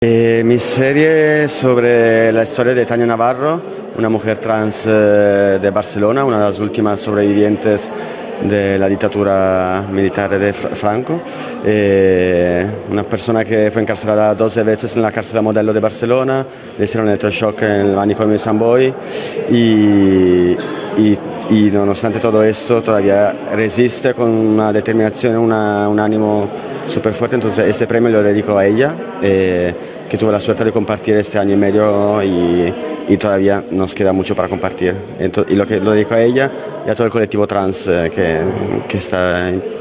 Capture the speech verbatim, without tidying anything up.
Eh, mi serie es sobre la historia de Tania Navarro, una mujer trans eh, de Barcelona, una de las últimas sobrevivientes de la dictadura militar de Fra- Franco, eh, una persona que fue encarcelada doce veces en la cárcel modelo de Barcelona, le hicieron electroshock en el manicomio de San Boy y, y, y nonostante todo esto todavía resiste con una determinación, una, un ánimo súper fuerte. Entonces este premio lo dedico a ella, eh, que tuve la suerte de compartir este año y medio y, y todavía nos queda mucho para compartir. Entonces, y lo que lo dedico a ella y a todo el colectivo trans eh, que, que está